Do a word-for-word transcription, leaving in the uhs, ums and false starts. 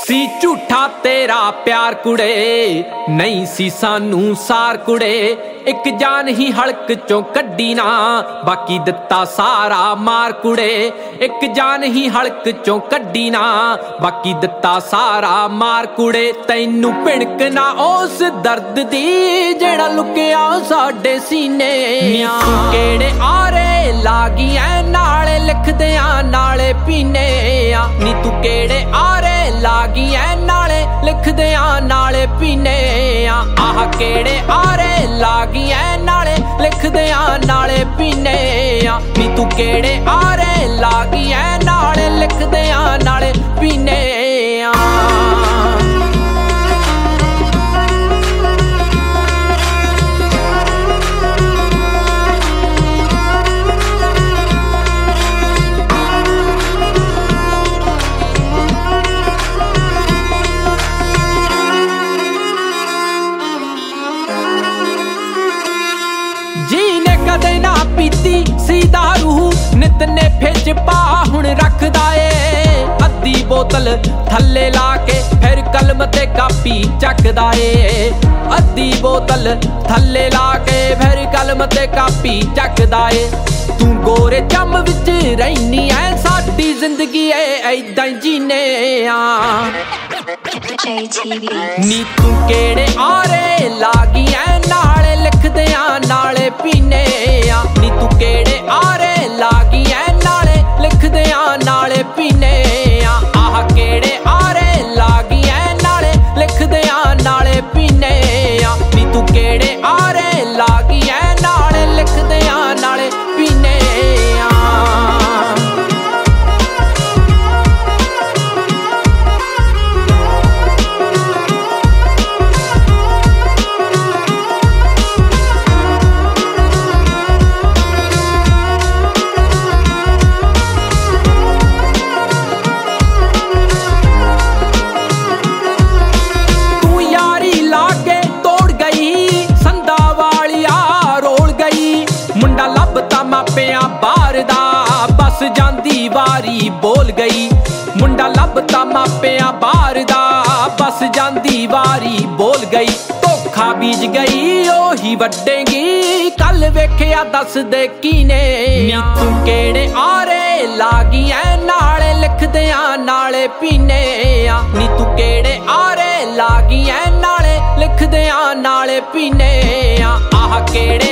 ਸੀ ਝੂਠਾ ਤੇਰਾ ਪਿਆਰ ਕੁੜੇ, ਨਹੀਂ ਸੀ ਸਾਨੂੰ ਸਾਰ ਕੁੜੇ। ਇੱਕ ਜਾਨ ਹੀ ਹਲਕ ਚੋਂ ਕੱਢੀ ਨਾ, ਬਾਕੀ ਦਿੱਤਾ ਸਾਰਾ ਮਾਰ ਕੁੜੇ। ਇੱਕ ਜਾਨ ਹੀ ਹਲਕ ਚੋਂ ਕੱਢੀ ਨਾ, ਬਾਕੀ ਦਿੱਤਾ ਸਾਰਾ ਮਾਰ ਕੁੜੇ। ਤੈਨੂੰ ਭਿਣਕ ਨਾ ਉਸ ਦਰਦ ਦੀ ਜਿਹੜਾ ਲੁਕਿਆ ਸਾਡੇ ਸੀਨੇ। ਤੂੰ ਕਿਹੜੇ ਆਰੇ ਲਾਗੀਆਂ ਨਾਲੇ ਲਿਖਦਿਆਂ ਨਾਲੇ ਪੀਨੇ ਆ। ਨੀ ਤੂੰ ਕਿਹੜੇ ਆਰੇ ਲਾਗੀਆਂ ਨਾਲੇ ਲਿਖਦਿਆਂ ਨਾਲੇ ਪੀਨੇ ਆ। ਆਹ ਕਿਹੜੇ ਆਰੇ ਲਾਗੀਆਂ ਨਾਲੇ ਲਿਖਦਿਆਂ ਨਾਲੇ ਪੀਨੇ ਆ। ਨੀ ਤੂੰ ਕਿਹੜੇ ਆਰੇ ਲਾਗੀਆਂ ਨਾਲੇ ਲਿਖਦਿਆਂ ਨਾਲੇ ਪੀਨੇ ਆ। जीने कदे ना पीती सी दारू, नित ने फिज पा हुण रखदा ए। अद्धी बोतल थल्ले ला के फिर कलम ते कापी चकदा ए। अद्धी बोतल थल्ले ला के फिर कलम ते कापी चकदा ए। तू गोरे चम विच रैनी ऐ, साडी जिंदगी ऐ ऐदां जीने आ। नी तू केड़े आरे लागियां नाले लिखदियां नाले पीने आ। नी तू केड़े आरे लागियां नाले लिखदियां नाले पीने आ। आह केड़े आरे लागियां नाले लिखदियां नाले पीने आ। नी तू केड़े आरे लागियां नाले लिखदियां नाले पीने आ। मापिया बाहर दा बस जांदी वारी बोल गई। मुंडा लभता मापिया बाहर दा बस जांदी वारी बोल गई। धोखा बीज गई ओही वड्डेगी, कल वेखिया दस दे कीने। नी तू केड़े आरे लागियां नाले लिखदियां नाले पीने आ। नी तू केड़े आरे लागियां नाले लिखदियां नाले पीने आ। आह केड़े